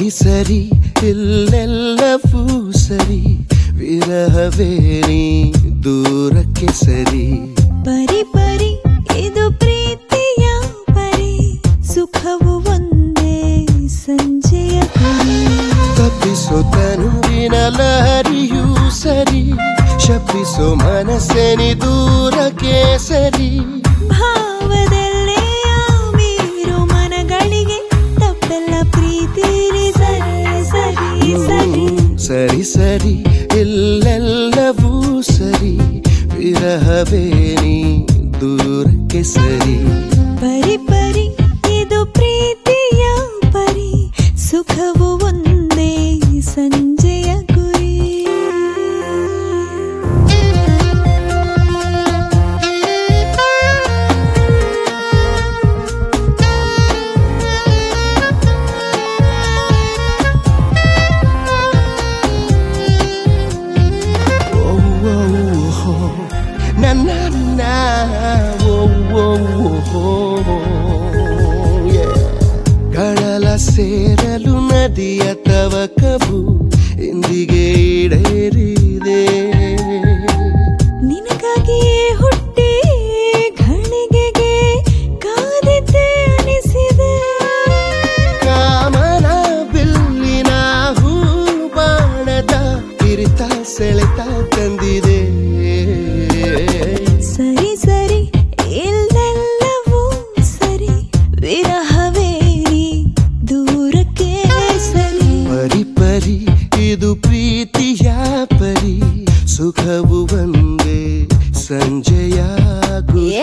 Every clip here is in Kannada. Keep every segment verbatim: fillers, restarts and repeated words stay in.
ಸರಿ ಸರಿ ಇಲ್ಲೆಲ್ಲವೂ ಸರಿ ವಿರಹವೇನಿ ದೂರಕ್ಕೆ ಸರಿ ಪರಿ ಪರಿ ಇದು ಪ್ರೀತಿಯ ಪರಿ ಸುಖವು ಒಂದೇ ಸಂಜೆಯ ಗುರಿ ತಪ್ಪಿಸೋ ತನುವಿನ ಲಹರಿಯೂ ಸರಿ ಶಪಿಸೋ ಮನಸ್ಸೆನಿ ದೂರಕ್ಕೆ ಸರಿ ಭಾವದಲ್ಲೇ ಮೀರು ಮನಗಳಿಗೆ ತಪ್ಪೆಲ್ಲ ಪ್ರೀತಿಲಿ ಸರಿ ಸರಿ ಸರಿ ಸರಿ ಸರಿ ಇಲ್ಲೆಲ್ಲವೂ ಸರಿ ವಿರಹವೇನಿ ದೂರಕ್ಕೆ ಸರಿ ಪರಿ ಪರಿ ಇದು ಪ್ರೀತಿಯ ಪರಿ ಸುಖವು ಒಂದೇ ಸಂಜೆಯ ಗುರಿ ಕಡಲ ಸೇರಲು ನದಿಯ ತವಕವು ಇಂದಿಗೆ ಈಡೇರಿದೆ ನಿನಗಾಗಿಯೇ ಹುಟ್ಟಿ ಘಳಿಗೆಗೆ ಕಾದಿದ್ದೆ ಅನಿಸಿದೆ ಕಾಮನ ಬಿಲ್ಲಿನ ಹೂ ಬಾಣದ ಕಿರಿತ ಸೆಳೆತ ತಂದಿದೆ ಸರಿ ಸರಿ ಇಲ್ಲೆಲ್ಲವೂ ಸರಿ ವಿರಹವೇನಿ ದೂರಕ್ಕೆ ಸರಿ ಪರಿ ಪರಿ ಇದು ಪ್ರೀತಿಯ ಪರಿ ಸುಖವು ಒಂದೇ ಸಂಜೆಯ ಗುರಿ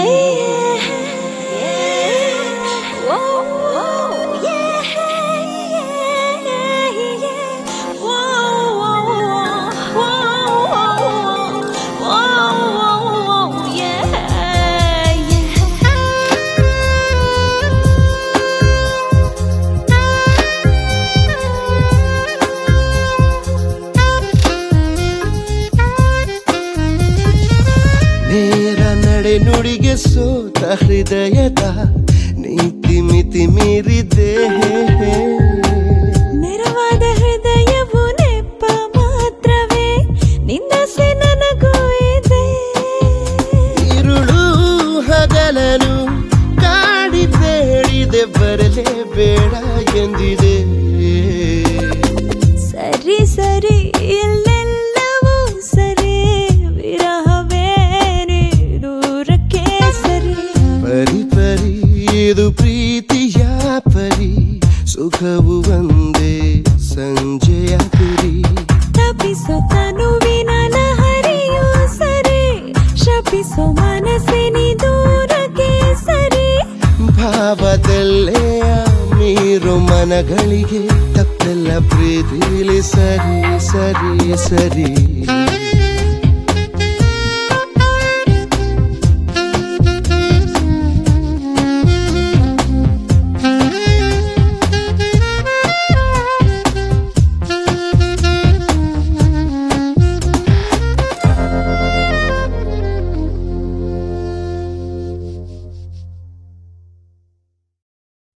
ನೇರ ನಡೆ ನುಡಿಗೆ ಸೋತ ಹೃದಯದ ನೀತಿ ಮಿತಿ ಮೀರಿದೆ ನೆರವಾದ ಹೃದಯವು ನೆಪ ಮಾತ್ರವೇ ನಿನ್ನಸೆ ನನಗೂ ಇದೆ ಇರುಳು ಹಗಲನು ಕಾಡಿ ಬೇಡಿದೆ ಬರಲೇ ಬೇಡ ಎಂದಿದೆ ಸರಿ ಸರಿ ಇಲ್ಲೆಲ್ಲವೂ ಸರಿ ವಿರಹವೇನಿ ದೂರಕ್ಕೆ ಸರಿ ಪರಿ ಪರಿ ಇದು ಪ್ರೀತಿಯ ಪರಿ ಸುಖವು ಒಂದೇ ಸಂಜೆಯ ಗುರಿ ತಪ್ಪಿಸೋ ತನುವಿನ ಲಹರಿಯೂ ಸರಿ ಶಪಿಸೋ ಮನಸ್ಸಿನಿ ದೂರಕ್ಕೆ ಸರಿ ಭಾವದಲ್ಲೇ ಮೀರು ಮನಗಳಿಗೆ ತಪ್ಪೆಲ್ಲ ಪ್ರೀತಿಲಿ ಸರಿ ಸರಿ ಸರಿ